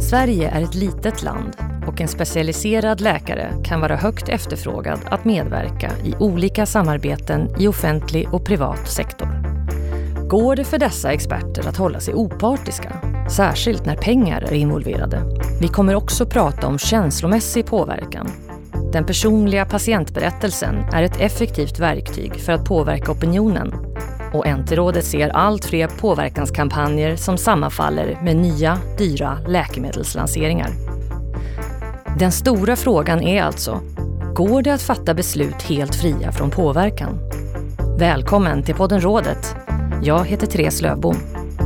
Sverige är ett litet land och en specialiserad läkare kan vara högt efterfrågad att medverka i olika samarbeten i offentlig och privat sektor. Går det för dessa experter att hålla sig opartiska, särskilt när pengar är involverade? Vi kommer också prata om känslomässig påverkan. Den personliga patientberättelsen är ett effektivt verktyg för att påverka opinionen. Och NT-rådet ser allt fler påverkanskampanjer som sammanfaller med nya, dyra läkemedelslanseringar. Den stora frågan är alltså, går det att fatta beslut helt fria från påverkan? Välkommen till podden Rådet. Jag heter Therese Lövbom.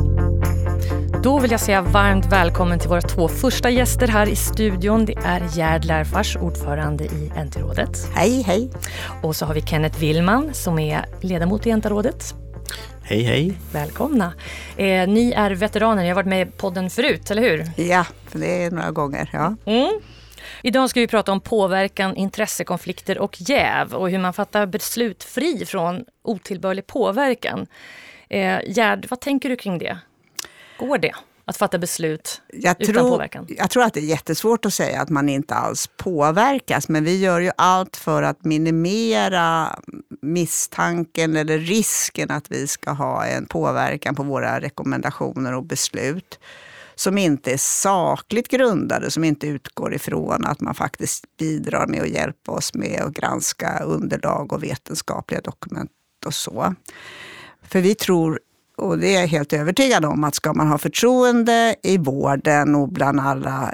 Då vill jag säga varmt välkommen till våra 2 första gäster här i studion. Det är Gerd Lärfors, ordförande i NT-rådet. Hej, hej. Och så har vi Kenneth Willman som är ledamot i NT-rådet. Hej, hej. Välkomna. Ni är veteraner, ni har varit med i podden förut, eller hur? Ja, det är några gånger, ja. Idag ska vi prata om påverkan, intressekonflikter och jäv och hur man fattar beslut fri från otillbörlig påverkan. Gerd, vad tänker du kring det? Går det att fatta beslut utan påverkan? Jag tror att det är jättesvårt att säga att man inte alls påverkas, men vi gör ju allt för att minimera misstanken eller risken att vi ska ha en påverkan på våra rekommendationer och beslut som inte är sakligt grundade, som inte utgår ifrån att man faktiskt bidrar med att hjälpa oss med att granska underlag och vetenskapliga dokument och så. För vi tror, och det är jag helt övertygad om, att ska man ha förtroende i vården och bland alla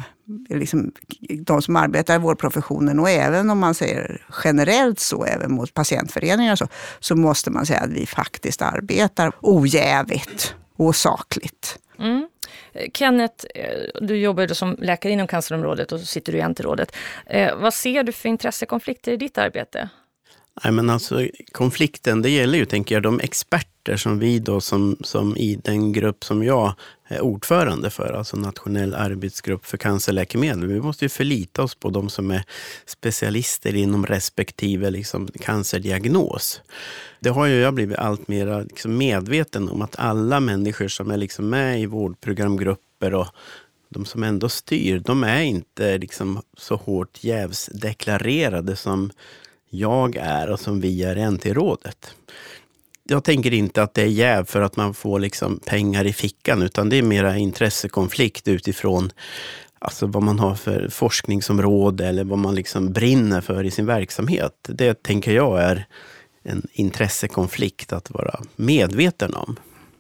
de som arbetar i vårdprofessionen, och även om man säger generellt så, även mot patientföreningar så måste man säga att vi faktiskt arbetar ojävigt och sakligt. Kenneth, du jobbar ju som läkare inom cancerområdet och så sitter du i NT-rådet. Vad ser du för intressekonflikter i ditt arbete? Nej, men alltså, konflikten, det gäller ju, tänker jag, de experter som vi då som i den grupp som jag är ordförande för, alltså nationell arbetsgrupp för cancerläkemedel. Vi måste ju förlita oss på de som är specialister inom respektive cancerdiagnos. Det har ju jag blivit allt mer medveten om, att alla människor som är med i vårdprogramgrupper och de som ändå styr, de är inte så hårt jävsdeklarerade som jag är och som vi är i NT-rådet. Jag tänker inte att det är jäv för att man får pengar i fickan, utan det är mera intressekonflikt utifrån vad man har för forskningsområde eller vad man brinner för i sin verksamhet. Det tänker jag är en intressekonflikt att vara medveten om.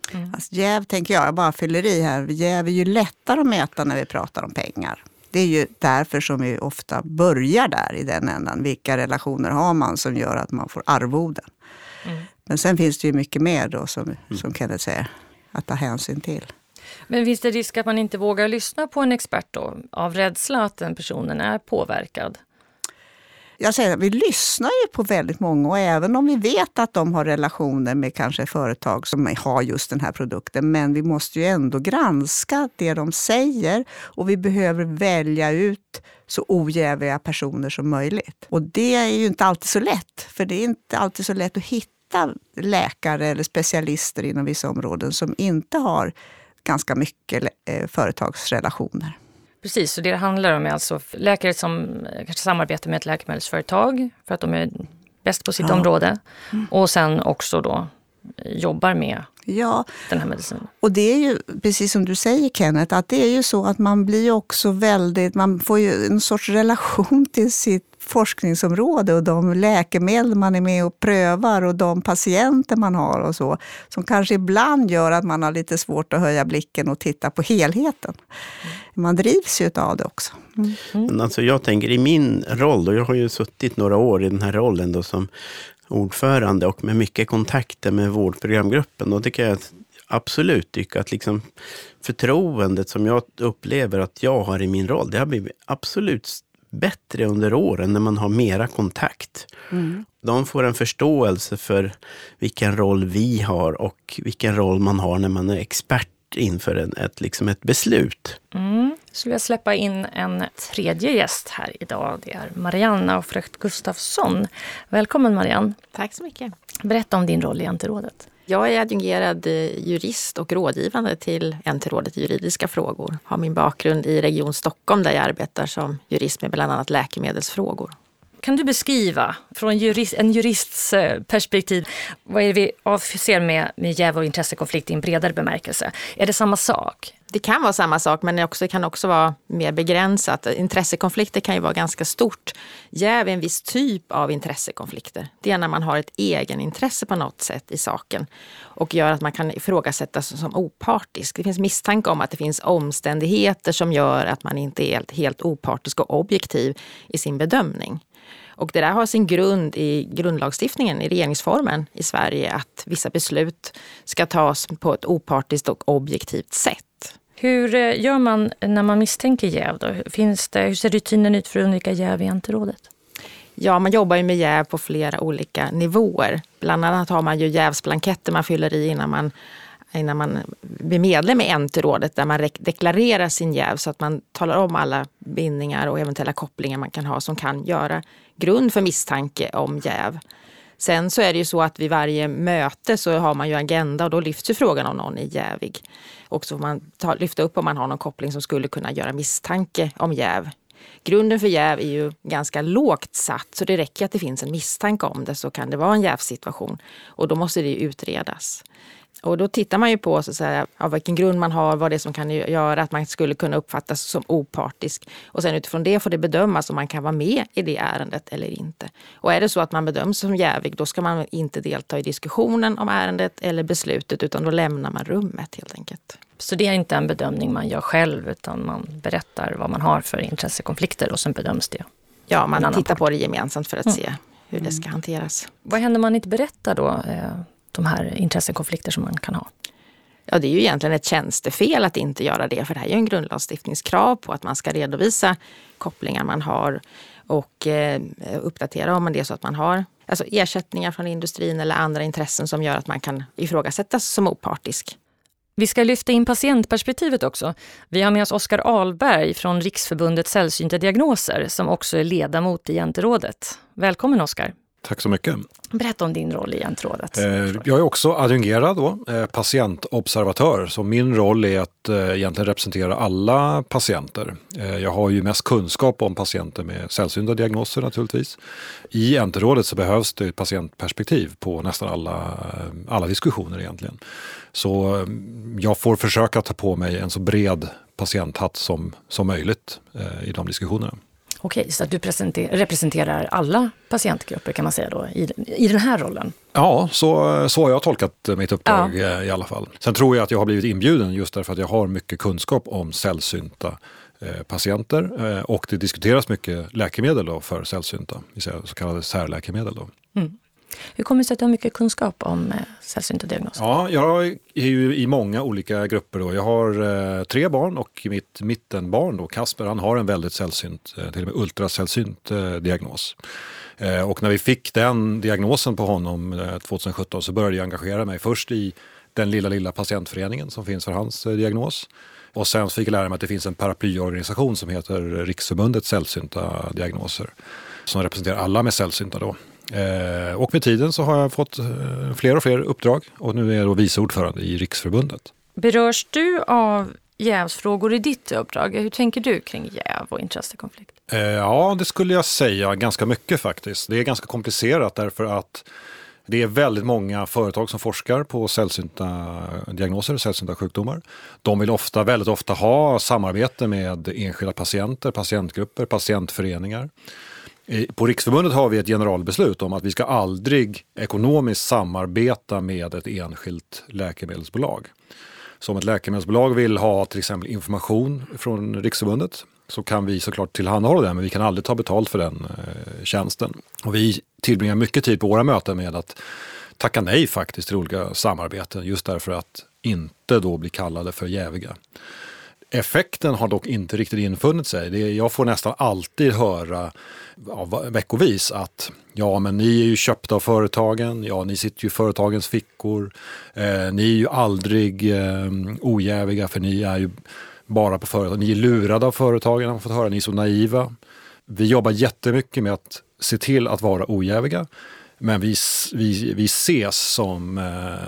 Jäv tänker jag bara fyller i här. Jäv är ju lättare att mäta när vi pratar om pengar. Det är ju därför som vi ofta börjar där i den ändan. Vilka relationer har man som gör att man får arvoden? Men sen finns det ju mycket mer då som Kenneth säger att ta hänsyn till. Men finns det risk att man inte vågar lyssna på en expert då, av rädsla att den personen är påverkad? Jag säger att vi lyssnar ju på väldigt många, och även om vi vet att de har relationer med kanske företag som har just den här produkten, men vi måste ju ändå granska det de säger, och vi behöver välja ut så ojäviga personer som möjligt. Och det är ju inte alltid så lätt, för det är inte alltid så lätt att hitta läkare eller specialister inom vissa områden som inte har ganska mycket företagsrelationer. Precis, så det handlar om är alltså läkare som kanske samarbetar med ett läkemedelsföretag för att de är bäst på sitt område, och sen också då jobbar med den här medicinen. Och det är ju precis som du säger, Kenneth, att det är ju så att man blir också man får ju en sorts relation till sitt forskningsområde och de läkemedel man är med och prövar och de patienter man har och så, som kanske ibland gör att man har lite svårt att höja blicken och titta på helheten. Man drivs ju av det också. Men alltså jag tänker i min roll, och jag har ju suttit några år i den här rollen då som ordförande och med mycket kontakter med vårdprogramgruppen, och det kan jag absolut tycka att förtroendet som jag upplever att jag har i min roll, det har blivit absolut bättre under åren när man har mera kontakt. De får en förståelse för vilken roll vi har och vilken roll man har när man är expert inför ett beslut. Så jag släppa in en tredje gäst här idag. Det är Marianne Aufrecht Gustafsson. Välkommen Marianne. Tack så mycket. Berätta om din roll i NT-rådet. Jag är adjungerad jurist och rådgivande till NT-rådet i juridiska frågor. Har min bakgrund i Region Stockholm där jag arbetar som jurist med bland annat läkemedelsfrågor. Kan du beskriva från en jurists perspektiv vad är det vi avser med jäv och intressekonflikt i en bredare bemärkelse? Är det samma sak? Det kan vara samma sak, men det kan också vara mer begränsat. Intressekonflikter kan ju vara ganska stort. Jäv är en viss typ av intressekonflikter. Det är när man har ett egenintresse på något sätt i saken och gör att man kan ifrågasättas som opartisk. Det finns misstanke om att det finns omständigheter som gör att man inte är helt opartisk och objektiv i sin bedömning. Och det där har sin grund i grundlagstiftningen, i regeringsformen i Sverige, att vissa beslut ska tas på ett opartiskt och objektivt sätt. Hur gör man när man misstänker jäv då? Hur ser rutinen ut för att undvika jäv i NT-rådet? Ja, man jobbar ju med jäv på flera olika nivåer. Bland annat har man ju jävsblanketter man fyller i innan man blir medlem i NT-rådet, där man deklarerar sin jäv så att man talar om alla bindningar och eventuella kopplingar man kan ha som kan göra grund för misstanke om jäv. Sen så är det ju så att vid varje möte så har man ju agenda och då lyfts ju frågan om någon är jävig. Och så får man lyfta upp om man har någon koppling som skulle kunna göra misstanke om jäv. Grunden för jäv är ju ganska lågt satt, så det räcker att det finns en misstanke om det, så kan det vara en jävsituation. Och då måste det ju utredas. Och då tittar man ju på så att säga, av vilken grund man har, vad det är som kan göra att man skulle kunna uppfattas som opartisk. Och sen utifrån det får det bedömas om man kan vara med i det ärendet eller inte. Och är det så att man bedöms som jävig, då ska man inte delta i diskussionen om ärendet eller beslutet, utan då lämnar man rummet helt enkelt. Så det är inte en bedömning man gör själv, utan man berättar vad man har för intressekonflikter och sen bedöms det? Ja, man tittar på det gemensamt för att se hur det ska hanteras. Vad händer om man inte berättar då? De här intressekonflikter som man kan ha? Ja, det är ju egentligen ett tjänstefel att inte göra det, för det här är ju en grundlagstiftningskrav på att man ska redovisa kopplingar man har och uppdatera om det är så att man har alltså ersättningar från industrin eller andra intressen som gör att man kan ifrågasättas som opartisk. Vi ska lyfta in patientperspektivet också. Vi har med oss Oskar Ahlberg från Riksförbundet Sällsynta diagnoser som också är ledamot i NT-rådet. Välkommen Oskar. Tack så mycket. Berätta om din roll i NT-rådet. Jag är också adjungerad då, patientobservatör. Så min roll är att egentligen representera alla patienter. Jag har ju mest kunskap om patienter med sällsynta diagnoser naturligtvis. I NT-rådet så behövs det ett patientperspektiv på nästan alla diskussioner egentligen. Så jag får försöka ta på mig en så bred patienthatt som möjligt i de diskussionerna. Okej, så att du representerar alla patientgrupper kan man säga då i den här rollen? Ja, så har jag tolkat mitt uppdrag i alla fall. Sen tror jag att jag har blivit inbjuden just därför att jag har mycket kunskap om sällsynta patienter och det diskuteras mycket läkemedel då för sällsynta, så kallade särläkemedel då. Mm. Hur kommer det sig att du har mycket kunskap om sällsynta diagnoser? Ja, jag är ju i många olika grupper då. Jag har 3 barn och mitt mittenbarn då, Kasper, han har en väldigt sällsynt, till och med ultrasällsynt diagnos. Och när vi fick den diagnosen på honom 2017 så började jag engagera mig först i den lilla patientföreningen som finns för hans diagnos. Och sen fick jag lära mig att det finns en paraplyorganisation som heter Riksförbundet Sällsynta diagnoser som representerar alla med sällsynta då. Och med tiden så har jag fått fler och fler uppdrag och nu är jag då vice ordförande i Riksförbundet. Berörs du av jävsfrågor i ditt uppdrag? Hur tänker du kring jäv och intressekonflikt? Ja, det skulle jag säga ganska mycket faktiskt. Det är ganska komplicerat därför att det är väldigt många företag som forskar på sällsynta diagnoser och sällsynta sjukdomar. De vill väldigt ofta ha samarbete med enskilda patienter, patientgrupper, patientföreningar. På Riksförbundet har vi ett generalbeslut om att vi ska aldrig ekonomiskt samarbeta med ett enskilt läkemedelsbolag. Så om ett läkemedelsbolag vill ha till exempel information från Riksförbundet så kan vi såklart tillhandahålla den, men vi kan aldrig ta betalt för den tjänsten. Och vi tillbringar mycket tid på våra möten med att tacka nej faktiskt till olika samarbeten just därför att inte då bli kallade för jäviga. Effekten har dock inte riktigt infunnit sig. Jag får nästan alltid höra veckovis att men ni är ju köpta av företagen, ni sitter ju i företagens fickor, ni är ju aldrig ojäviga för ni är ju bara på företag. Ni är lurade av företagen, har fått höra, ni är så naiva. Vi jobbar jättemycket med att se till att vara ojäviga, men vi ses som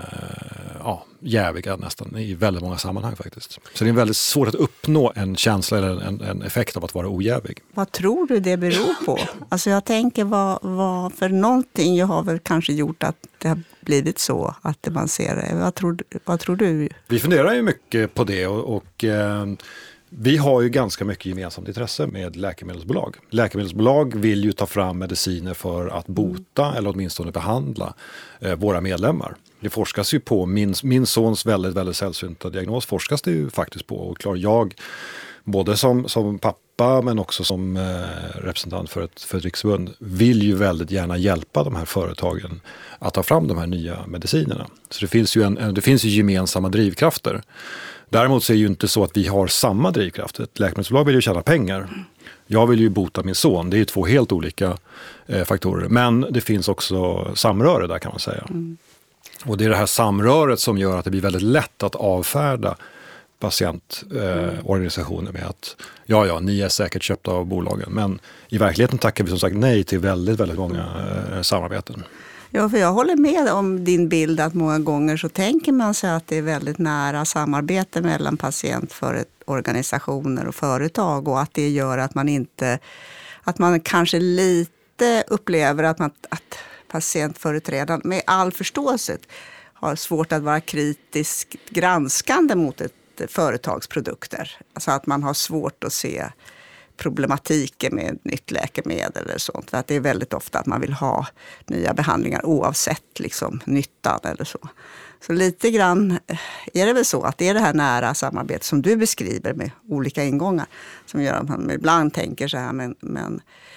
jäviga nästan i väldigt många sammanhang faktiskt. Så det är väldigt svårt att uppnå en känsla eller en effekt av att vara ojävig. Vad tror du det beror på? Alltså jag tänker vad för någonting jag har väl kanske gjort att det har blivit så att man ser det. Vad tror du? Vi funderar ju mycket på det och vi har ju ganska mycket gemensamt intresse med läkemedelsbolag. Läkemedelsbolag vill ju ta fram mediciner för att bota eller åtminstone behandla våra medlemmar. Det forskas ju på, min sons väldigt, väldigt sällsynta diagnos forskas det ju faktiskt på. Och klart, jag, både som pappa men också som representant för ett riksförbund, vill ju väldigt gärna hjälpa de här företagen att ta fram de här nya medicinerna. Så det finns ju gemensamma drivkrafter. Däremot så är det ju inte så att vi har samma drivkraft. Ett läkemedelsbolag vill ju tjäna pengar. Jag vill ju bota min son. Det är ju 2 helt olika faktorer. Men det finns också samröre där, kan man säga. Och det är det här samröret som gör att det blir väldigt lätt att avfärda patientorganisationer med att ni är säkert köpta av bolagen. Men i verkligheten tackar vi som sagt nej till väldigt, väldigt många samarbeten. Ja, för jag håller med om din bild att många gånger så tänker man sig att det är väldigt nära samarbete mellan patientorganisationer och företag och att det gör att man kanske lite upplever att patientföreträdaren med all förståelse har svårt att vara kritiskt granskande mot ett företagsprodukter. Alltså att man har svårt att se problematiken med ett nytt läkemedel eller sånt. För att det är väldigt ofta att man vill ha nya behandlingar oavsett nyttan eller så. Så lite grann är det väl så att det är det här nära samarbetet som du beskriver med olika ingångar som gör att man ibland tänker så här, men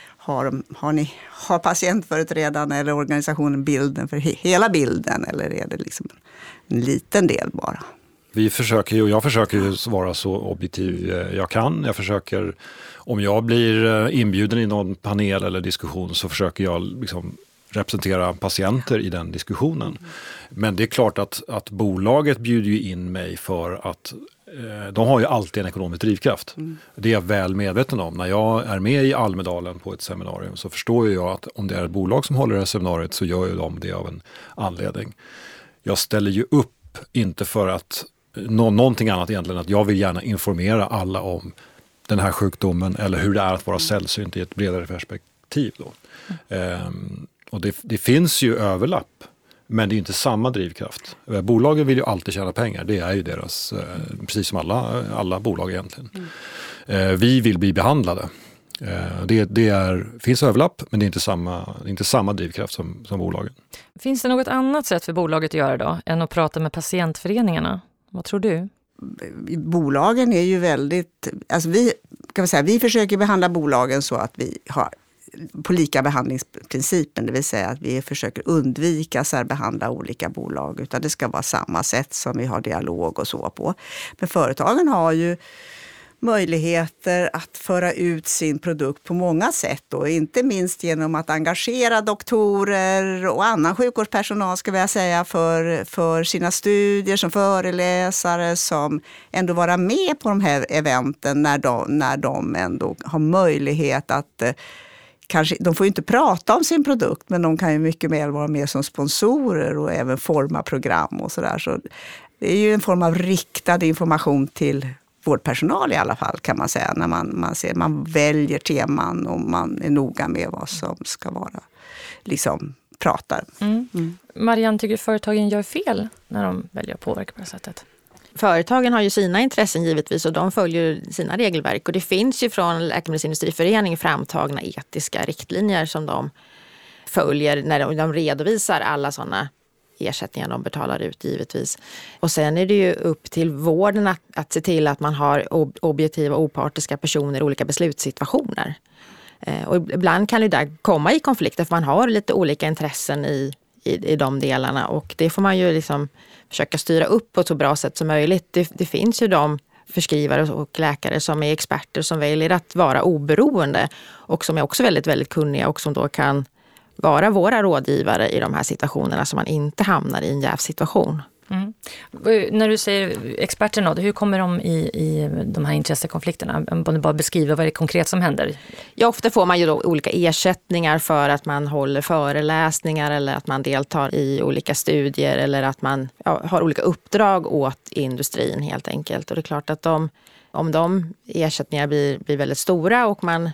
har patientföreträdaren eller organisationen bilden för hela bilden eller är det en liten del bara? Jag försöker ju vara så objektiv jag kan. Jag försöker, om jag blir inbjuden i någon panel eller diskussion så försöker jag representera patienter i den diskussionen. Men det är klart att bolaget bjuder ju in mig för att de har ju alltid en ekonomisk drivkraft. Det är jag väl medveten om. När jag är med i Almedalen på ett seminarium så förstår jag att om det är ett bolag som håller det här seminariet så gör ju de det av en anledning. Jag ställer ju upp inte för att någonting annat egentligen, att jag vill gärna informera alla om den här sjukdomen eller hur det är att vara sällsynt i ett bredare perspektiv då. Och det finns ju överlapp, men det är inte samma drivkraft. Bolagen vill ju alltid tjäna pengar, det är ju deras, precis som alla bolag egentligen. Vi vill bli behandlade. Finns överlapp, men det är inte samma drivkraft som bolagen. Finns det något annat sätt för bolaget att göra då än att prata med patientföreningarna? Vad tror du? Bolagen är ju väldigt... Alltså vi försöker behandla bolagen så att vi har på lika behandlingsprincipen. Det vill säga att vi försöker undvika särbehandla olika bolag. Utan det ska vara samma sätt som vi har dialog och så på. Men företagen har ju möjligheter att föra ut sin produkt på många sätt. Och inte minst genom att engagera doktorer och annan sjukvårdspersonal ska jag säga för sina studier som föreläsare som ändå vara med på de här eventen när de ändå har möjlighet att kanske, de får ju inte prata om sin produkt men de kan ju mycket mer vara med som sponsorer och även forma program och sådär. Så det är ju en form av riktad information till vårdpersonal i alla fall kan man säga när man väljer teman och man är noga med vad som ska vara pratar. Marianne, tycker du företagen gör fel när de väljer att påverka på det sättet? Företagen har ju sina intressen givetvis och de följer sina regelverk och det finns ju från Läkemedelsindustriföreningen framtagna etiska riktlinjer som de följer när de redovisar alla sådana ersättningar de betalar ut givetvis. Och sen är det ju upp till vården att se till att man har objektiva och opartiska personer i olika beslutssituationer. Och ibland kan det där komma i konflikter för man har lite olika intressen i de delarna och det får man ju försöka styra upp på ett så bra sätt som möjligt. Det finns ju de förskrivare och läkare som är experter som väljer att vara oberoende och som är också väldigt, väldigt kunniga och som då kan vara våra rådgivare i de här situationerna så man inte hamnar i en jävsituation. Mm. När du säger experterna, hur kommer de i de här intressekonflikterna? Om du bara beskriver vad det är konkret som händer. Ja, ofta får man ju då olika ersättningar för att man håller föreläsningar eller att man deltar i olika studier eller att man har olika uppdrag åt industrin helt enkelt. Och det är klart att om de ersättningar blir väldigt stora och man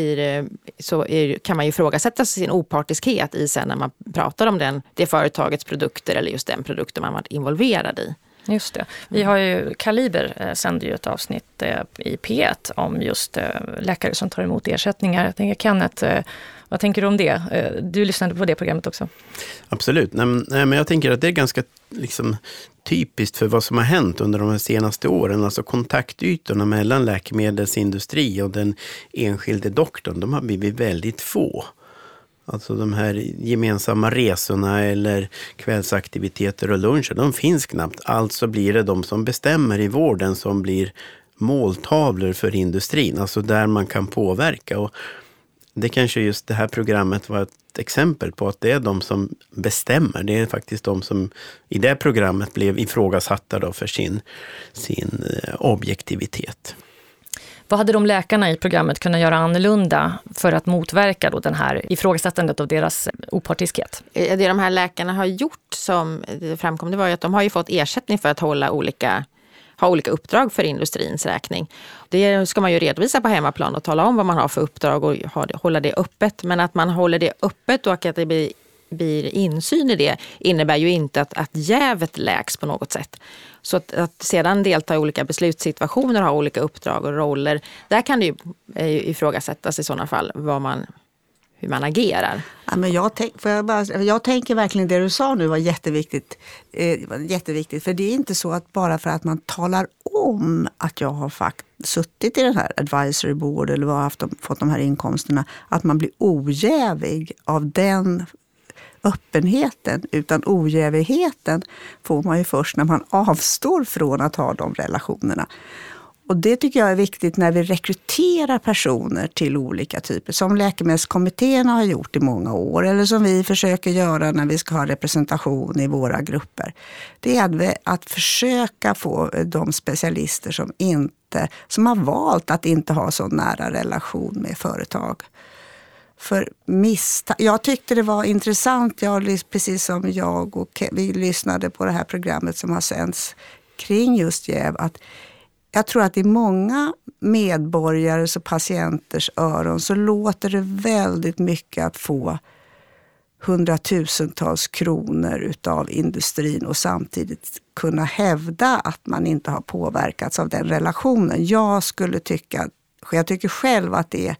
kan man ju ifrågasätta sin opartiskhet i sen när man pratar om det företagets produkter eller just den produkten man varit involverad i. Just det. Vi har ju Kaliber sänder ju ett avsnitt i P1 om just läkare som tar emot ersättningar. Jag tänker, Kenneth, vad tänker du om det? Du lyssnade på det programmet också. Absolut. Nej, men jag tänker att det är ganska typiskt för vad som har hänt under de senaste åren. Alltså kontaktytorna mellan läkemedelsindustri och den enskilde doktorn, de har blivit väldigt få. Alltså de här gemensamma resorna eller kvällsaktiviteter och luncher, de finns knappt. Alltså blir det de som bestämmer i vården som blir måltavlor för industrin. Alltså där man kan påverka. Och det kanske just det här programmet var ett exempel på att det är de som bestämmer. Det är faktiskt de som i det programmet blev ifrågasatta då för sin objektivitet. Vad hade de läkarna i programmet kunnat göra annorlunda för att motverka då den här ifrågasättandet av deras opartiskhet? Det de här läkarna har gjort som det framkom, det var ju att de har ju fått ersättning för att ha olika uppdrag för industrins räkning. Det ska man ju redovisa på hemmaplan och tala om vad man har för uppdrag och hålla det öppet. Men att man håller det öppet och att det blir insyn i det innebär ju inte att jävet läks på något sätt. Så att sedan delta i olika beslutssituationer och ha olika uppdrag och roller, där kan det ju ifrågasättas i sådana fall hur man agerar. Ja, men jag tänker verkligen det du sa nu var jätteviktigt. För det är inte så att bara för att man talar om att jag har suttit i den här advisory board eller fått de här inkomsterna, att man blir ojävig av den öppenheten, utan ojävigheten får man ju först när man avstår från att ha de relationerna. Och det tycker jag är viktigt när vi rekryterar personer till olika typer, som läkemedelskommittéerna har gjort i många år, eller som vi försöker göra när vi ska ha representation i våra grupper. Det är att försöka få de specialister som har valt att inte ha så nära relation med företag. För jag tyckte det var intressant, precis som jag och vi lyssnade på det här programmet som har sänds kring just jäv, att jag tror att i många medborgares och patienters öron så låter det väldigt mycket att få hundratusentals kronor utav industrin och samtidigt kunna hävda att man inte har påverkats av den relationen. Jag tycker själv att det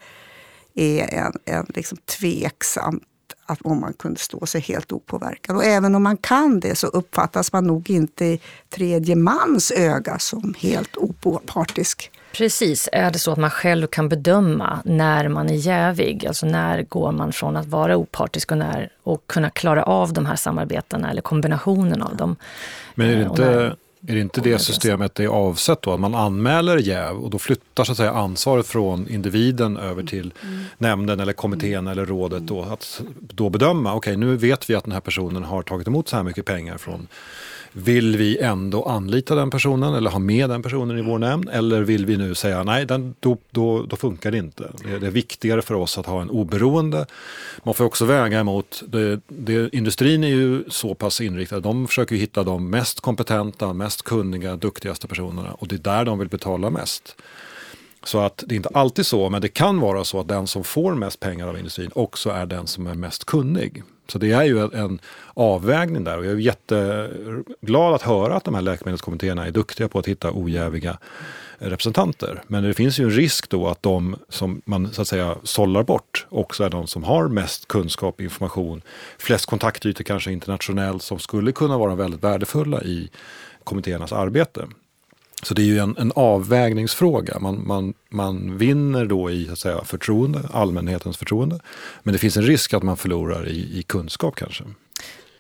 är en liksom tveksamt att om man kunde stå sig helt opåverkad. Och även om man kan det så uppfattas man nog inte i tredje mans öga som helt opartisk. Precis. Är det så att man själv kan bedöma när man är jävig? Alltså när går man från att vara opartisk och kunna klara av de här samarbetena eller kombinationen av dem? Men är det inte det systemet är avsett då? Att man anmäler jäv och då flyttar så att säga ansvaret från individen över till nämnden eller kommittén eller rådet då, att då bedöma, okej, nu vet vi att den här personen har tagit emot så här mycket pengar från. Vill vi ändå anlita den personen eller ha med den personen i vår nämnd? Eller vill vi nu säga nej, då funkar det inte. Det är viktigare för oss att ha en oberoende. Man får också väga emot, industrin är ju så pass inriktad. De försöker hitta de mest kompetenta, mest kunniga, duktigaste personerna. Och det är där de vill betala mest. Så att det är inte alltid så, men det kan vara så att den som får mest pengar av industrin också är den som är mest kunnig. Så det är ju en avvägning där och jag är jätteglad att höra att de här läkemedelskommittéerna är duktiga på att hitta ojäviga representanter. Men det finns ju en risk då att de som man så att säga sållar bort också är de som har mest kunskap, information, flest kontaktytor kanske internationellt som skulle kunna vara väldigt värdefulla i kommittéernas arbete. Så det är ju en avvägningsfråga. Man vinner då i så att säga, förtroende, allmänhetens förtroende. Men det finns en risk att man förlorar i kunskap kanske.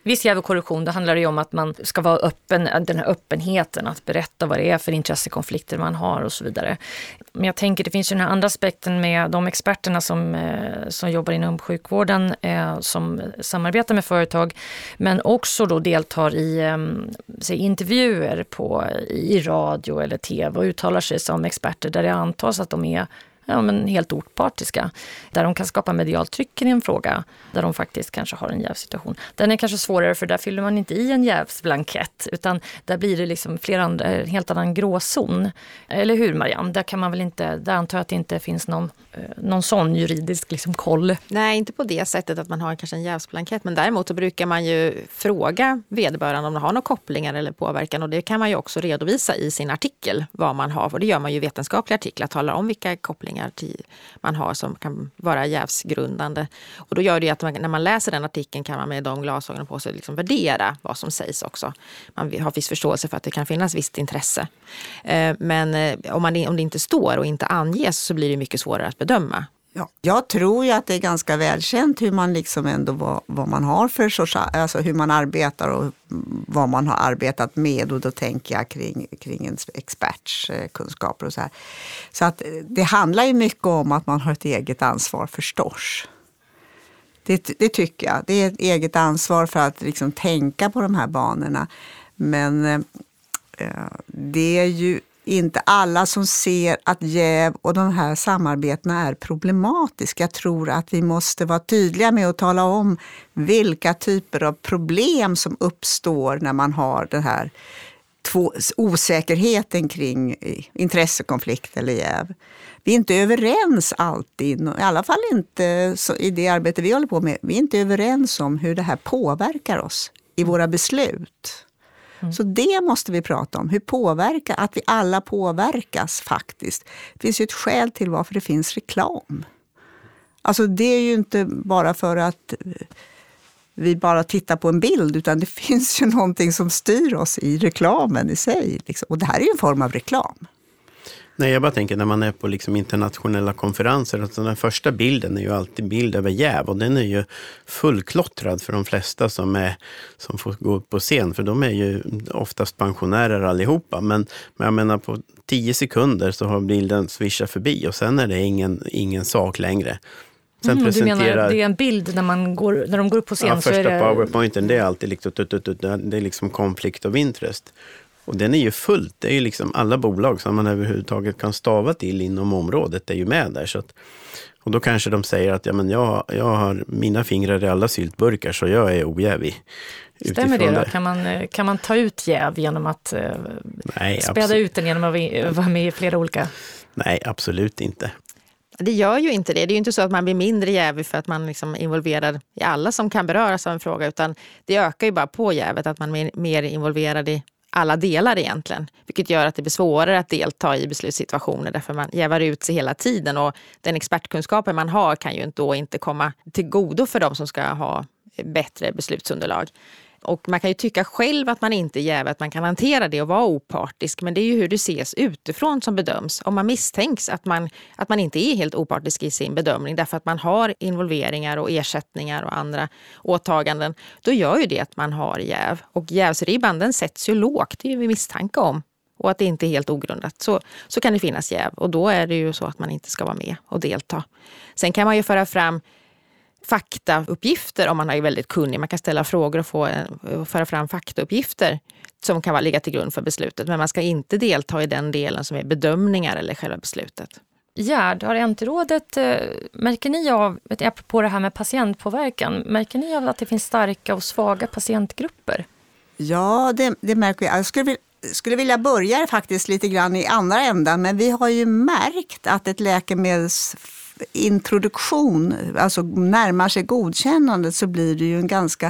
Viss jäv och korruption, det handlar ju om att man ska vara öppen, den här öppenheten att berätta vad det är för intressekonflikter man har och så vidare. Men jag tänker, det finns ju den här andra aspekten med de experterna som jobbar inom sjukvården, som samarbetar med företag, men också då deltar i intervjuer i radio eller tv och uttalar sig som experter där det antas att de är helt opartiska. Där de kan skapa medialt tryck i en fråga där de faktiskt kanske har en jävsituation. Den är kanske svårare för där fyller man inte i en jävsblankett utan där blir det liksom helt annan gråzon. Eller hur, Marianne? Där kan man väl inte, där antar jag att det inte finns någon sån juridisk liksom koll. Nej, inte på det sättet att man har kanske en jävsblankett, men däremot så brukar man ju fråga vederbörande om de har några kopplingar eller påverkan, och det kan man ju också redovisa i sin artikel vad man har, och det gör man ju i vetenskapliga artiklar, talar om vilka kopplingar man har som kan vara jävsgrundande. Och då gör det ju att när man läser den artikeln kan man med de glasögonen på sig liksom värdera vad som sägs också. Man har viss förståelse för att det kan finnas visst intresse. Men om det inte står och inte anges så blir det mycket svårare att bedöma. Ja, jag tror ju att det är ganska välkänt hur man liksom ändå vad man har för sorts, alltså hur man arbetar och vad man har arbetat med, och då tänker jag kring en experts kunskaper och så här. Så att det handlar ju mycket om att man har ett eget ansvar förstås. Det tycker jag. Det är ett eget ansvar för att liksom tänka på de här banorna. Men det är ju inte alla som ser att jäv och de här samarbetena är problematiska. Jag tror att vi måste vara tydliga med att tala om vilka typer av problem som uppstår när man har den här osäkerheten kring intressekonflikt eller jäv. Vi är inte överens alltid, i alla fall inte i det arbete vi håller på med. Vi är inte överens om hur det här påverkar oss i våra beslut. Så det måste vi prata om. Hur påverkar, att vi alla påverkas faktiskt. Det finns ju ett skäl till varför det finns reklam. Alltså det är ju inte bara för att vi bara tittar på en bild, utan det finns ju någonting som styr oss i reklamen i sig. Liksom. Och det här är ju en form av reklam. Nej, jag bara tänker när man är på liksom internationella konferenser att den första bilden är ju alltid bild över jäv, och den är ju fullklottrad för de flesta som får gå upp på scen, för de är ju oftast pensionärer allihopa, men jag menar på 10 sekunder så har bilden swishat förbi och sen är det ingen sak längre. Sen du menar det är en bild när de går upp på scen? Ja, så är första det... powerpointen, det är alltid liksom, det är liksom konflikt of interest. Och den är ju fullt, det är ju liksom alla bolag som man överhuvudtaget kan stava till inom området är ju med där. Så att, och då kanske de säger att jag har mina fingrar i alla syltburkar så jag är ojävig. Stämmer det då? Kan man ta ut jäv genom att späda ut den genom att vara med i flera olika? Nej, absolut inte. Det gör ju inte det. Det är ju inte så att man blir mindre jävig för att man liksom är involverad i alla som kan beröras av en fråga, utan det ökar ju bara på jävet att man är mer involverad i alla delar egentligen, vilket gör att det blir svårare att delta i beslutssituationer därför man jävar ut sig hela tiden, och den expertkunskapen man har kan ju inte komma till godo för de som ska ha bättre beslutsunderlag. Och man kan ju tycka själv att man inte är jävig, att man kan hantera det och vara opartisk, men det är ju hur det ses utifrån som bedöms. Om man misstänks att man inte är helt opartisk i sin bedömning därför att man har involveringar och ersättningar och andra åtaganden, då gör ju det att man har jäv. Och jävsribban, den sätts ju lågt, det är vi misstanke om. Och att det inte är helt ogrundat, så kan det finnas jäv. Och då är det ju så att man inte ska vara med och delta. Sen kan man ju föra fram faktauppgifter om man är väldigt kunnig. Man kan ställa frågor och föra fram faktauppgifter som kan ligga till grund för beslutet. Men man ska inte delta i den delen som är bedömningar eller själva beslutet. Gerd, har NT-rådet, märker ni av, apropå det här med patientpåverkan, märker ni av att det finns starka och svaga patientgrupper? Ja, det märker jag. Jag skulle vilja börja faktiskt lite grann i andra ändan, men vi har ju märkt att ett läkemedelsintroduktion, alltså närmar sig godkännandet, så blir det ju en ganska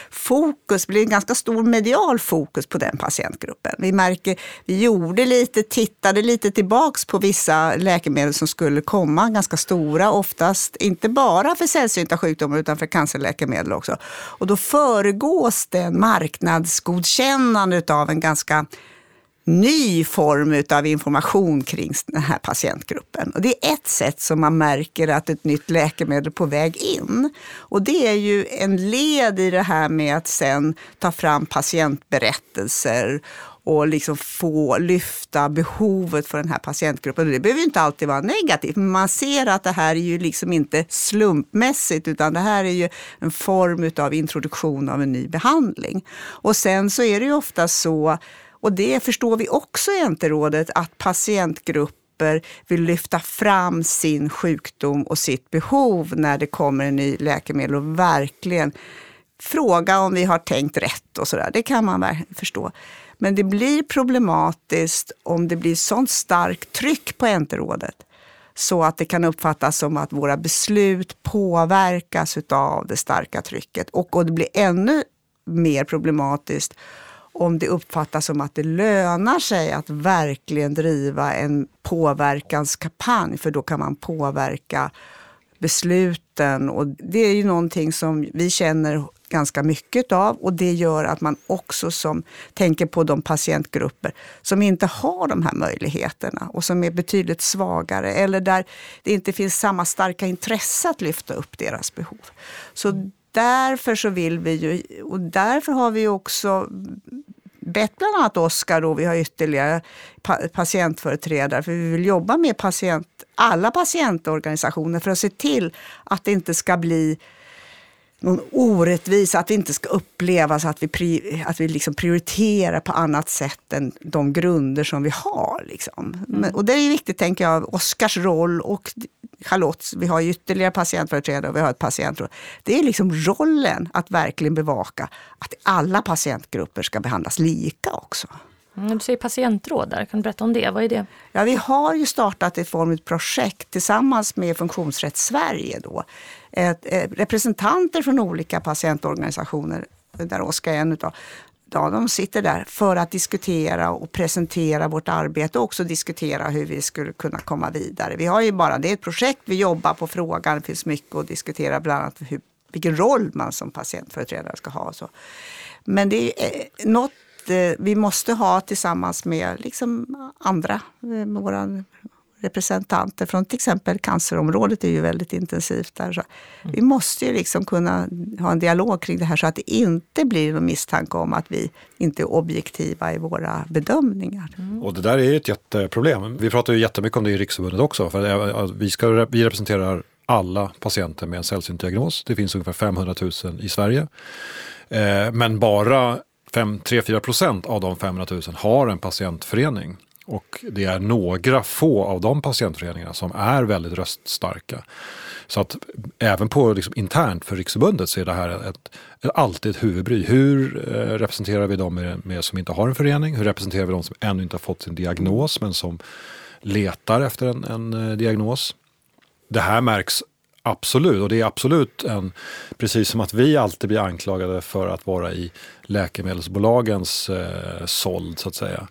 stor medial fokus på den patientgruppen. Vi märker, tittade lite tillbaks på vissa läkemedel som skulle komma, ganska stora, oftast inte bara för sällsynta sjukdomar utan för cancerläkemedel också. Och då föregås det marknadsgodkännande av en ganska ny form av information kring den här patientgruppen. Och det är ett sätt som man märker att ett nytt läkemedel är på väg in. Och det är ju en led i det här med att sen ta fram patientberättelser och liksom få lyfta behovet för den här patientgruppen. Och det behöver ju inte alltid vara negativt, men man ser att det här är ju liksom inte slumpmässigt, utan det här är ju en form av introduktion av en ny behandling. Och sen så är det ju ofta så, och det förstår vi också i NT-rådet, att patientgrupper vill lyfta fram sin sjukdom och sitt behov när det kommer en ny läkemedel och verkligen fråga om vi har tänkt rätt och sådär. Det kan man förstå. Men det blir problematiskt om det blir sånt starkt tryck på NT-rådet så att det kan uppfattas som att våra beslut påverkas av det starka trycket. Och det blir ännu mer problematiskt om det uppfattas som att det lönar sig att verkligen driva en påverkanskampanj, för då kan man påverka besluten. Och det är ju någonting som vi känner ganska mycket av, och det gör att man också tänker på de patientgrupper som inte har de här möjligheterna och som är betydligt svagare, eller där det inte finns samma starka intresse att lyfta upp deras behov. Så därför så vill vi ju, och därför har vi också bett bland annat Oskar, och vi har ytterligare patientföreträdare, för vi vill jobba med alla patientorganisationer för att se till att det inte ska bli någon orättvisa, att vi inte ska uppleva så att vi liksom prioriterar på annat sätt än de grunder som vi har. Liksom. Och det är viktigt, tänker jag, Oskars roll och Charlotte, vi har ytterligare patientföreträdare och vi har ett patientråd. Det är liksom rollen att verkligen bevaka att alla patientgrupper ska behandlas lika också. Du säger patientråd där, kan du berätta om det? Vad är det? Ja, vi har ju startat ett form projekt tillsammans med Funktionsrätt Sverige då. Representanter från olika patientorganisationer, där Oskar är en utav, de sitter där för att diskutera och presentera vårt arbete och också diskutera hur vi skulle kunna komma vidare. Vi har ju det är ett projekt, vi jobbar på frågan, det finns mycket att diskutera, bland annat vilken roll man som patientföreträdare ska ha. Så. Men det är något vi måste ha tillsammans med liksom andra, våra representanter från till exempel cancerområdet är ju väldigt intensivt där. Så vi måste ju liksom kunna ha en dialog kring det här så att det inte blir någon misstanke om att vi inte är objektiva i våra bedömningar. Och det där är ett jätteproblem. Vi pratar ju jättemycket om det i Riksförbundet också, för vi representerar alla patienter med en sällsynt diagnos. Det finns ungefär 500 000 i Sverige. Men bara 3-4% av de 500 000 har en patientförening. Och det är några få av de patientföreningarna som är väldigt röststarka. Så att även på liksom internt för Riksförbundet så är det här alltid ett huvudbry. Hur representerar vi dem med som inte har en förening? Hur representerar vi dem som ännu inte har fått sin diagnos men som letar efter en diagnos? Det här märks absolut, och det är absolut precis som att vi alltid blir anklagade för att vara i läkemedelsbolagens såld så att säga,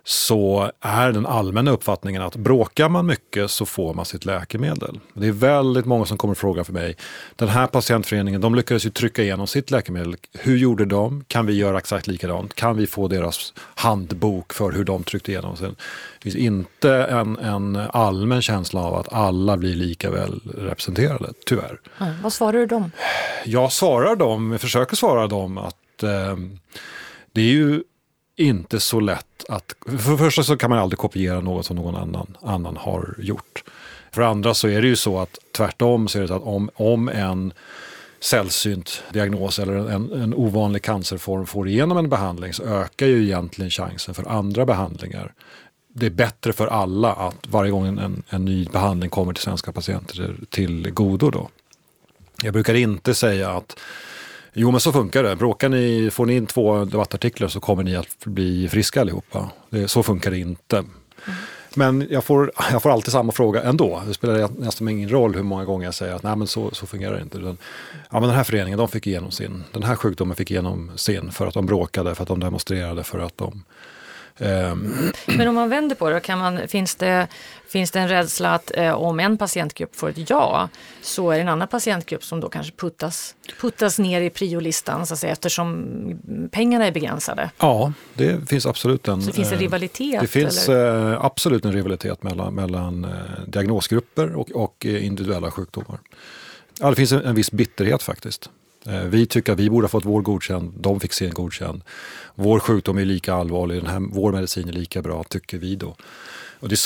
så är den allmänna uppfattningen att bråkar man mycket så får man sitt läkemedel. Det är väldigt många som kommer och frågar för mig, den här patientföreningen, de lyckades ju trycka igenom sitt läkemedel. Hur gjorde de? Kan vi göra exakt likadant? Kan vi få deras handbok för hur de tryckte igenom sen? Det finns inte en allmän känsla av att alla blir lika väl representerade, tyvärr. Vad svarar du dem? Jag försöker svara dem att det är ju inte så lätt att, för det första så kan man aldrig kopiera något som någon annan har gjort. För det andra så är det ju så att tvärtom så är det så att om en sällsynt diagnos eller en ovanlig cancerform får igenom en behandling så ökar ju egentligen chansen för andra behandlingar. Det är bättre för alla att varje gång en ny behandling kommer till svenska patienter till godo då. Jag brukar inte säga att jo, men så funkar det. Får ni in 2 debattartiklar så kommer ni att bli friska allihopa. Så funkar det inte. Men jag får alltid samma fråga ändå. Det spelar nästan ingen roll hur många gånger jag säger att nej, men så fungerar det inte. Men den här föreningen, de fick igenom den här sjukdomen fick igenom sin för att de bråkade, för att de demonstrerade, för att de Men om man vänder på det, finns det en rädsla att om en patientgrupp får ett ja, så är det en annan patientgrupp som då kanske puttas ner i priolistan, så att säga, eftersom pengarna är begränsade? Ja, det finns absolut en... Så finns det rivalitet? Det finns absolut en rivalitet mellan diagnosgrupper och individuella sjukdomar. Ja, det finns en viss bitterhet faktiskt. Vi tycker att vi borde ha fått vår godkänd, de fick sin godkänd. Vår sjukdom är lika allvarlig, vår medicin är lika bra, tycker vi då. Och det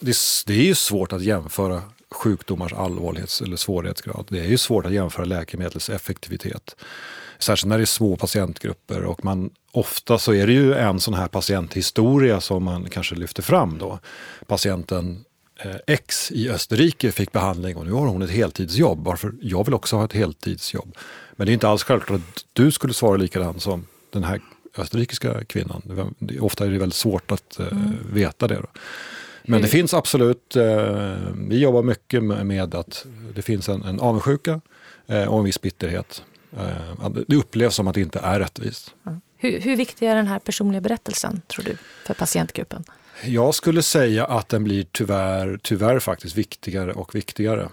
är ju svårt att jämföra sjukdomars allvarlighets- eller svårighetsgrad. Det är ju svårt att jämföra läkemedels effektivitet. Särskilt när det är små patientgrupper, och ofta så är det ju en sån här patienthistoria som man kanske lyfter fram då. Patienten X i Österrike fick behandling och nu har hon ett heltidsjobb. Varför jag vill också ha ett heltidsjobb. Men det är inte alls självklart att du skulle svara likadant som den här österrikiska kvinnan. Ofta är det väldigt svårt att veta det då. Men det finns absolut, vi jobbar mycket med att det finns en avundsjuka och en viss bitterhet. Det upplevs som att det inte är rättvist. Hur viktig är den här personliga berättelsen, tror du, för patientgruppen? Jag skulle säga att den blir tyvärr faktiskt viktigare och viktigare.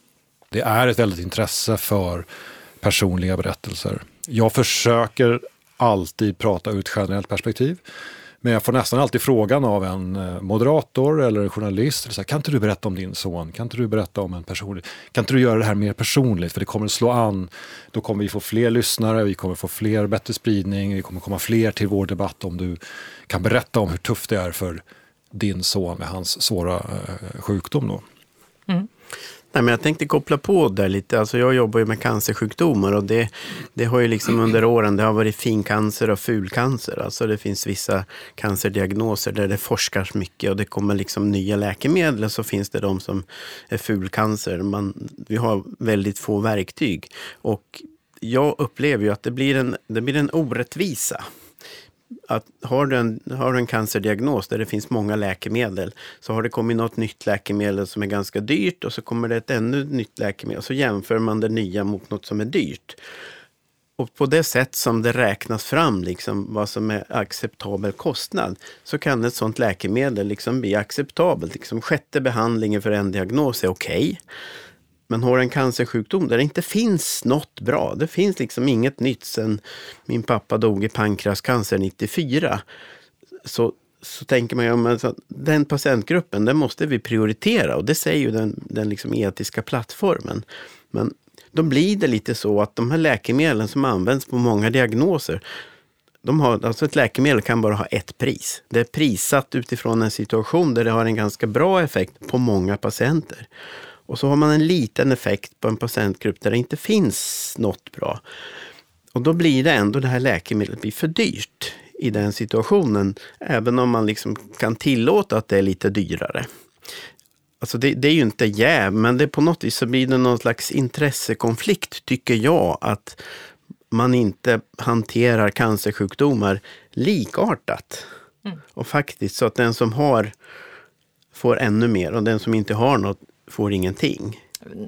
Det är ett väldigt intresse för personliga berättelser. Jag försöker alltid prata ur ett generellt perspektiv. Men jag får nästan alltid frågan av en moderator eller en journalist. Så här, kan inte du berätta om din son? Kan inte du berätta om en personlig? Kan inte du göra det här mer personligt? För det kommer att slå an. Då kommer vi få fler lyssnare. Vi kommer få bättre spridning. Vi kommer komma fler till vår debatt om du kan berätta om hur tufft det är för din son med hans svåra sjukdom då. Nej, men jag tänkte koppla på där lite. Alltså jag jobbar ju med cancersjukdomar och det har ju liksom under åren, det har varit fincancer och fulcancer. Alltså det finns vissa cancerdiagnoser där det forskas mycket och det kommer liksom nya läkemedel, och så finns det de som är fulcancer. Vi har väldigt få verktyg, och jag upplever ju att det blir en orättvisa. Att har du en cancerdiagnos där det finns många läkemedel, så har det kommit något nytt läkemedel som är ganska dyrt, och så kommer det ett ännu nytt läkemedel, och så jämför man det nya mot något som är dyrt. Och på det sätt som det räknas fram liksom vad som är acceptabel kostnad, så kan ett sånt läkemedel liksom bli acceptabelt. Liksom 6:e behandlingen för en diagnos är okej. Men har en cancersjukdom där det inte finns något bra, det finns liksom inget nytt sen min pappa dog i pankreascancer 94, så tänker man ju att den patientgruppen, den måste vi prioritera, och det säger ju den liksom etiska plattformen. Men då blir det lite så att de här läkemedlen som används på många diagnoser, alltså ett läkemedel kan bara ha ett pris. Det är prissatt utifrån en situation där det har en ganska bra effekt på många patienter. Och så har man en liten effekt på en patientgrupp där det inte finns något bra. Och då blir det ändå, det här läkemedlet blir för dyrt i den situationen. Även om man liksom kan tillåta att det är lite dyrare. Alltså det är ju inte jäv, men det på något vis så blir det någon slags intressekonflikt, tycker jag, att man inte hanterar cancersjukdomar likartat. Och faktiskt så att den som har får ännu mer, och den som inte har något får ingenting.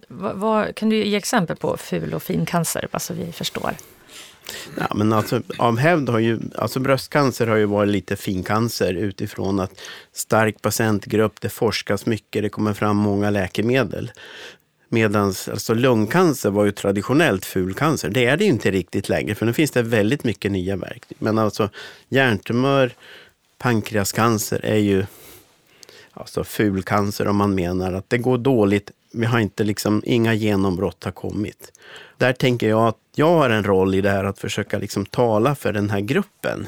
Kan du ge exempel på ful och fin cancer, bara så vi förstår? Ja, men alltså, av hävd har ju, alltså bröstcancer har ju varit lite fincancer utifrån att stark patientgrupp, det forskas mycket, det kommer fram många läkemedel. Medan alltså lungcancer var ju traditionellt fulcancer. Det är det ju inte riktigt längre, för nu finns det väldigt mycket nya verktyg. Men alltså hjärntumör, pankreascancer är ju alltså fulcancer, om man menar att det går dåligt. Vi har inte liksom, inga genombrott har kommit. Där tänker jag att jag har en roll i det här att försöka liksom tala för den här gruppen.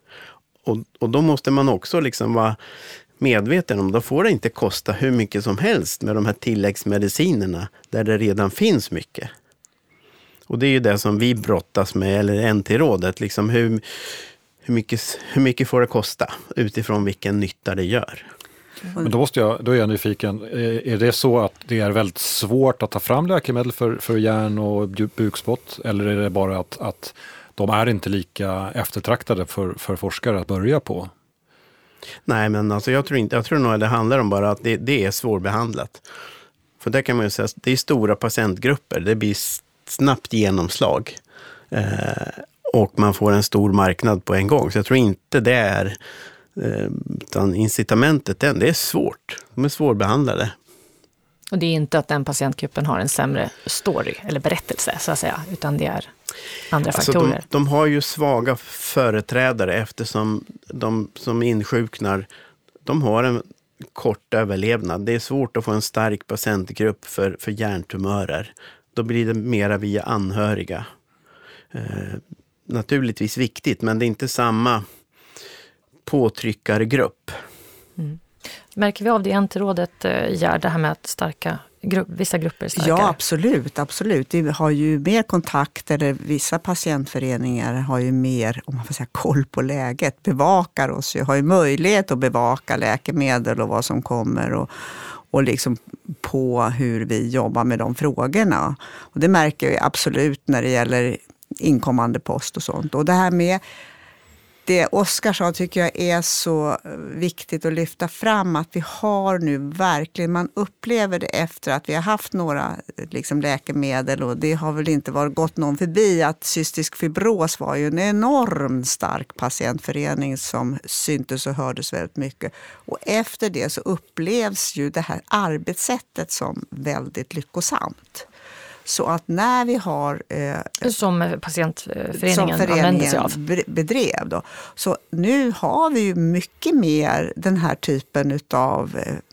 Och då måste man också liksom vara medveten om, då får det inte kosta hur mycket som helst med de här tilläggsmedicinerna där det redan finns mycket. Och det är ju det som vi brottas med, eller NT-rådet, liksom hur mycket får det kosta utifrån vilken nytta det gör. Men då är jag nyfiken, är det så att det är väldigt svårt att ta fram läkemedel för hjärn- och bukspott, eller är det bara att de är inte lika eftertraktade för forskare att börja på? Nej, men alltså jag tror nog att det handlar om bara att det är svårbehandlat. För där kan man ju säga att det är stora patientgrupper, det blir snabbt genomslag och man får en stor marknad på en gång. Så jag tror inte det är Utan incitamentet, det är svårt. De är svårbehandlade. Och det är inte att den patientgruppen har en sämre story eller berättelse så att säga, utan det är andra faktorer. De har ju svaga företrädare eftersom de som insjuknar, de har en kort överlevnad. Det är svårt att få en stark patientgrupp för hjärntumörer. Då blir det mera via anhöriga. Naturligtvis viktigt, men det är inte samma påtryckargrupp. Mm. Märker vi av det i NT-rådet, Gerd, det här med att stärka vissa grupper starkare? Ja, absolut. Vi har ju mer kontakt, eller vissa patientföreningar har ju mer, om man får säga, koll på läget, bevakar oss. Jag har ju möjlighet att bevaka läkemedel och vad som kommer och liksom på hur vi jobbar med de frågorna. Och det märker jag absolut när det gäller inkommande post och sånt. Och det här med det Oskar sa tycker jag är så viktigt att lyfta fram, att vi har nu verkligen, man upplever det efter att vi har haft några liksom läkemedel, och det har väl inte gått någon förbi att cystisk fibros var ju en enormt stark patientförening som syntes och hördes väldigt mycket. Och efter det så upplevs ju det här arbetssättet som väldigt lyckosamt. Så att när vi har... som patientföreningen använder sig av. Bedrev då. Så nu har vi ju mycket mer den här typen av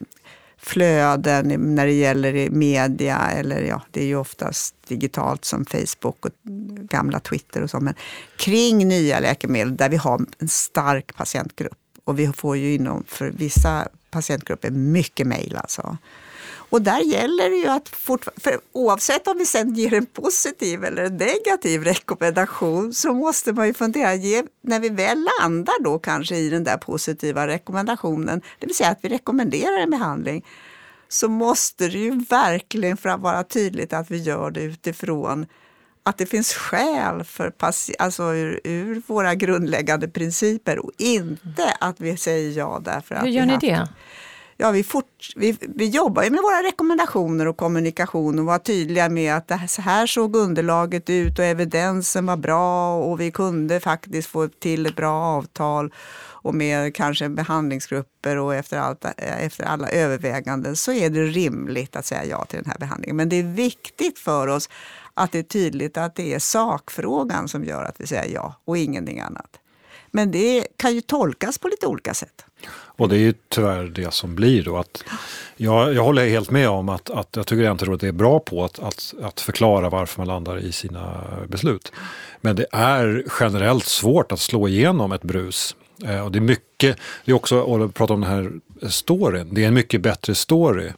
flöden när det gäller media. Eller ja, det är ju oftast digitalt som Facebook och gamla Twitter och så. Men kring nya läkemedel där vi har en stark patientgrupp. Och vi får ju för vissa patientgrupper mycket mejl alltså. Och där gäller det ju att för oavsett om vi sen ger en positiv eller en negativ rekommendation, så måste man ju fundera, när vi väl landar då kanske i den där positiva rekommendationen, det vill säga att vi rekommenderar en behandling, så måste det ju verkligen för att vara tydligt att vi gör det utifrån att det finns skäl för alltså ur våra grundläggande principer, och inte att vi säger ja därför att... Hur gör ni det? Ja, vi jobbar ju med våra rekommendationer och kommunikation och var tydliga med att så här såg underlaget ut och evidensen var bra och vi kunde faktiskt få till ett bra avtal, och med kanske behandlingsgrupper, och efter alla överväganden så är det rimligt att säga ja till den här behandlingen. Men det är viktigt för oss att det är tydligt att det är sakfrågan som gör att vi säger ja och ingenting annat. Men det kan ju tolkas på lite olika sätt. Och det är ju tyvärr det som blir då. Att jag håller helt med om att jag tycker inte att det är bra på att förklara varför man landar i sina beslut. Men det är generellt svårt att slå igenom ett brus. Och det är mycket, det är också att prata om den här storyn. Det är en mycket bättre story.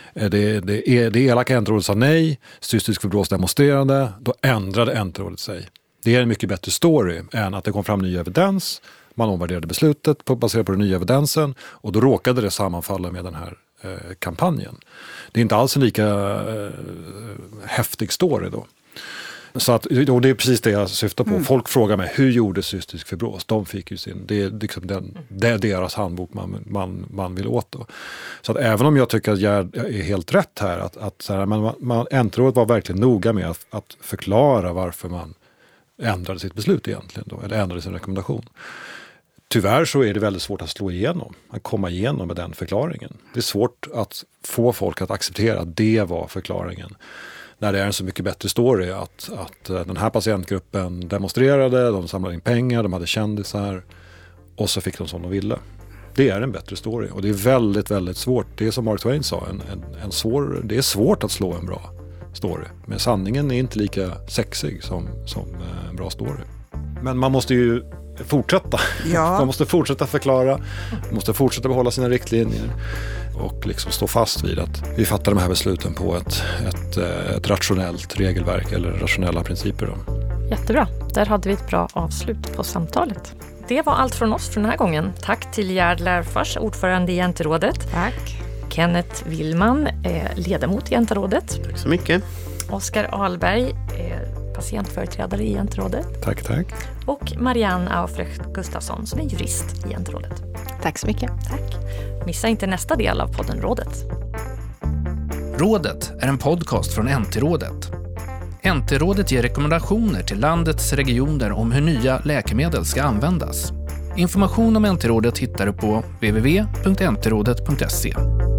Det elaka NT-rådet sa nej, cystisk fibros demonstrerade, då ändrade NT-rådet sig. Det är en mycket bättre story än att det kom fram ny evidens. Man omvärderade beslutet baserat på den nya evidensen, och då råkade det sammanfalla med den här kampanjen. Det är inte alls en lika häftig story då. Så att, och det är precis det jag syftar på. Folk frågar mig, hur gjorde cystisk fibros? De fick ju sin, det är liksom det är deras handbok man vill åt då. Så att även om jag tycker att jag är helt rätt här, att så här, NT-rådet var verkligen noga med att förklara varför man ändrade sitt beslut egentligen då, eller ändrade sin rekommendation. Tyvärr så är det väldigt svårt att komma igenom med den förklaringen. Det är svårt att få folk att acceptera att det var förklaringen. När det är en så mycket bättre story att den här patientgruppen demonstrerade, de samlade in pengar, de hade kändisar och så fick de som de ville. Det är en bättre story, och det är väldigt, väldigt svårt. Det är som Mark Twain sa, det är svårt att slå en bra story. Men sanningen är inte lika sexig som en bra story. Men man måste ju fortsätta. Ja. Man måste fortsätta förklara. Man måste fortsätta behålla sina riktlinjer. Och liksom stå fast vid att vi fattar de här besluten på ett rationellt regelverk eller rationella principer. Då. Jättebra. Där hade vi ett bra avslut på samtalet. Det var allt från oss för den här gången. Tack till Gerd Lärfors, ordförande i NT-rådet. Tack. Kenneth Willman, ledamot i NT-rådet. Tack så mycket. Oskar Ahlberg, patientföreträdare i NT-rådet. Tack. Och Marianne Aufrecht Gustafsson som är jurist i NT-rådet. Tack så mycket. Tack. Missa inte nästa del av podden Rådet. Rådet är en podcast från NT-rådet. NT-rådet ger rekommendationer till landets regioner om hur nya läkemedel ska användas. Information om NT-rådet hittar du på www.ntrådet.se.